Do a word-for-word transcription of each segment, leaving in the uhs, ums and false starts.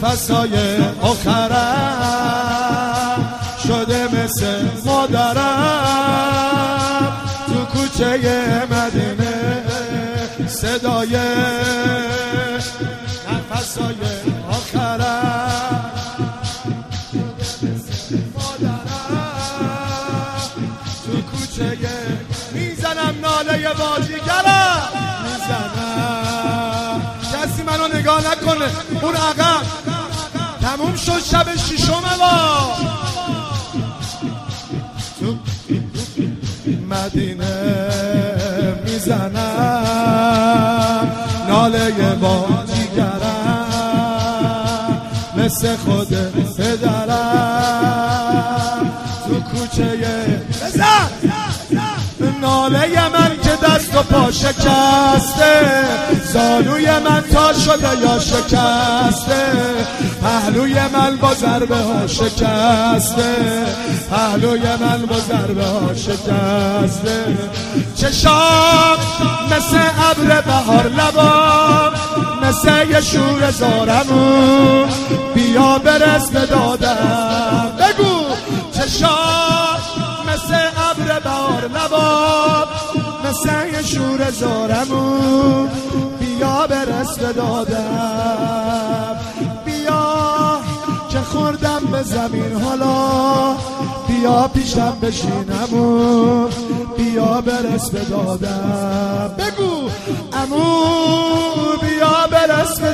نفسای آخرم شده مثل مادرم تو کوچه مدینه صدای نفسای آخرم تو کوچه میزنم ناله بازیگرم میزنم کسی منو نگاه نکنه اون عقب تموم شد شب شیشم با تو مدینه میزنم ناله بازیگرم مثل خود پدرم تو کوچه بزن ناله من که دست و پا شکسته زانوی من تا شده یا شکسته پهلوی من با ضربه ها شکسته پهلوی من با ضربه ها شکسته چشام مثل ابر بهار لبام مثل یه شور زارمون بیا برس به دادم بگو چشام مثل ابر بهار لبام مثل یه شور زارمون بیا برس به دادم بیا که خوردم به زمین حالا بیا پیشم بشینمون بیا برس به دادم بگو امو بیا برس به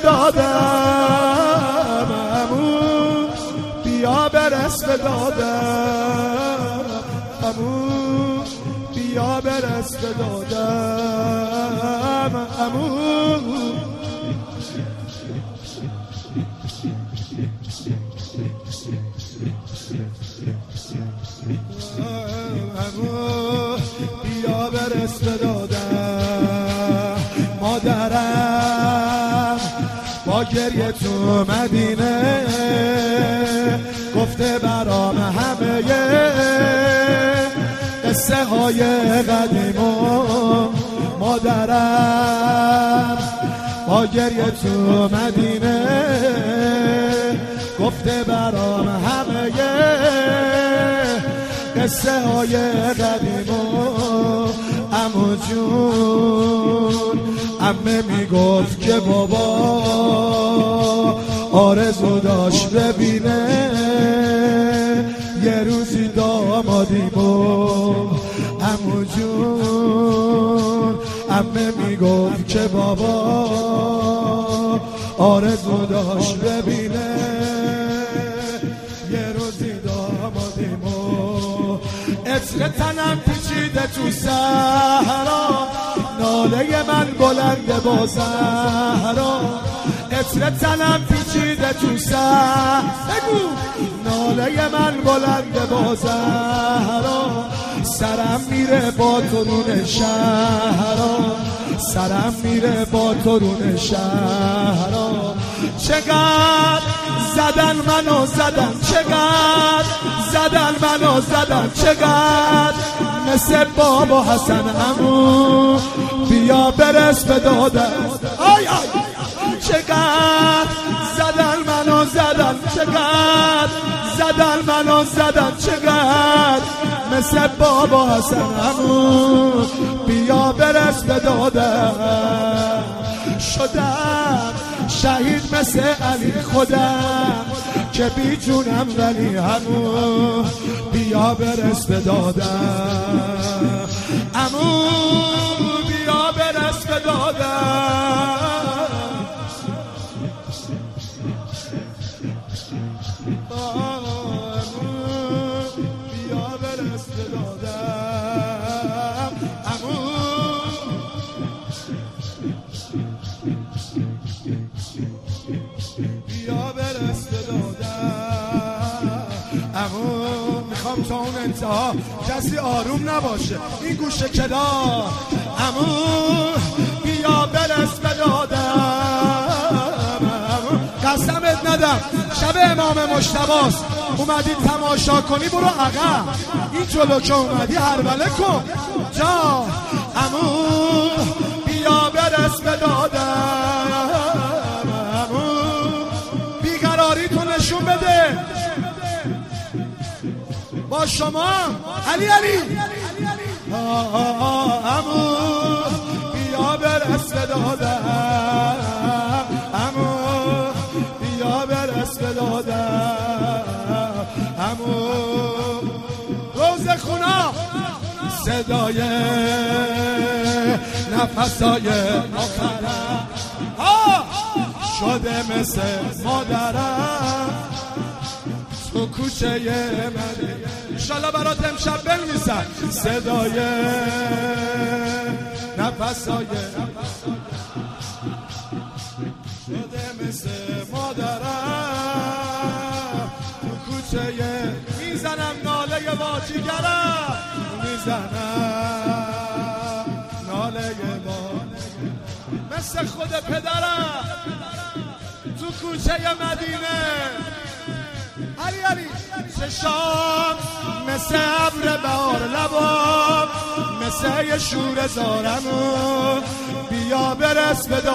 دادم امو بیا برس به دادم امو بیا برس به دادم امو بیا برس به دادم مادرم با گریه تو مدینه گفته برام همه قصه های قدیمم مادرم با گریه تو مدینه گفته برام همه قصه های قدیمم عمو جون عمه میگفت که بابا آرزو داشت ببینه یه روزی دامادیمو عمو جون عمه میگفت که بابا آرزو داشت ببینه یه روزی دامادیمو عطر تنم پیچیده تو صحرا ناله من بلنده با زهرا عطر تنم پیچیده تو صحرا بگو ناله من بلنده با زهرا سرم میره با ترون شهرا سرم میره با ترون شهرا چقدر زدن منو زدن چقدر زدن منو زدن چقدر مثل بابا حسن عمو بیا برس به دادم آی آی چقدر زدن منو زدن چقدر زدن منو زدن چقدر مثل بابا حسن عمو بیا برس به دادم شدم شهید مثل علی خودم که بی جونم ولی همون بیا برس به دادم عمو بیا برس به دادم بیا برس به دادم عمو بیا برس به دادم عمو میخوام تا اون انتها کسی آروم نباشه این گوشه کلا عمو بیا برس به دادم عمو قسمت ندم شب امام مجتباست اومدی تماشا کنی برو عقب این جلو که اومدی هربله کن جا عمو بیا برس به دادم عمو بیقرار شما علی علی امو بیا برس به دادم امو بیا برس به دادم امو روز خونا صدای نفسای آخرم شده مثل مادرم تو کوچه من انشالله برات امشب بنویسن صدای نفسای شده مثل مادرم تو کوچه میزنم ناله واجیگرم میزنم ناله با مثل خود پدرم تو کوچه مدینه علی علی چشام مثل ابر بهار لبام مثل یه شور زارمو بیا برس به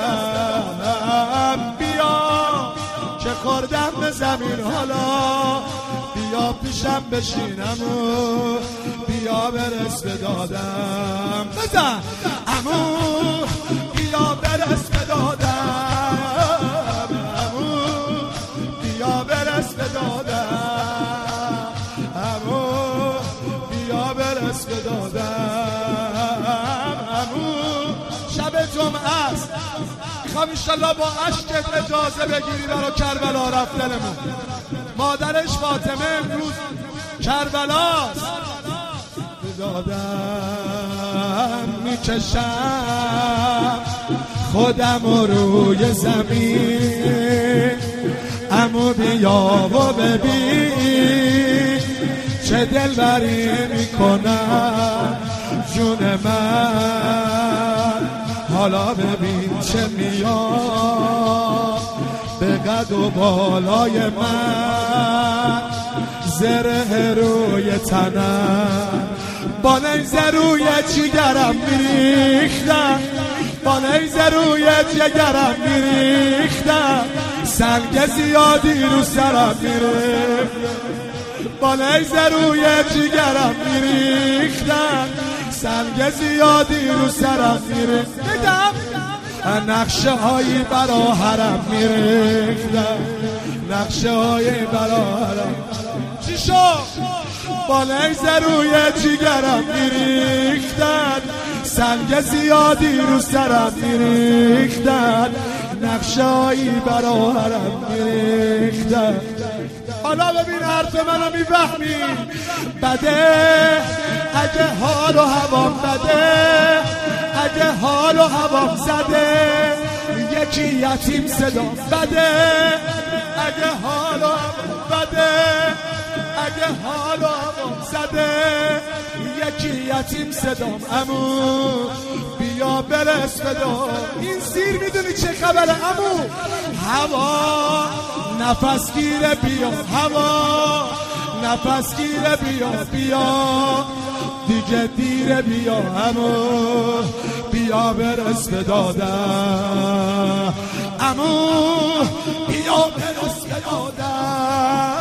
دادم بیا که خوردم به زمین حالا بیا پیشم بشینم و بیا برس به دادم بزن امو بیا برس به دادم امو بیا برس به دادم امو بیا برس به دادم امو شب جمعه است میخوام انشالله با عشقت اجازه بگیری برای کربلا رفتنمون مادرش فاطمه امروز کربلاست دادم میکشم خودم روی زمین امو بیا و ببین چه دلبری میکنم جون من حالا ببین چه میاد به قد و بالای من زره روی تنم با نیزه روی جگرم میریختم با نیزه روی جگرم میریختم سنگ زیادی رو سرم میریختم با نیزه روی جگرم میریختم سنگ زیادی رو سرم میریختم نقشه هایی برا حرم میریختم نقشه هایی برا حرم چی شد؟ با نیزه روی جگرم میریختن سنگ زیادی رو سرم میریختن نقشه هایی برا حرم میریختن حالا ببین حرف منو میفهمی بده اگه حال و هوام بده اگه حال و هوام زده یکی یتیم صدا بده اگه حال و هوام بده اگه حال و هوام زده یکی یتیم صدام امو بیا برس بدا این سیر میدونی چه خبره امو هوا نفس گیره بیا هوا نفس گیره بیا بیا دیگه دیره بیا امو بیا برس بدادم امو بیا برس بدادم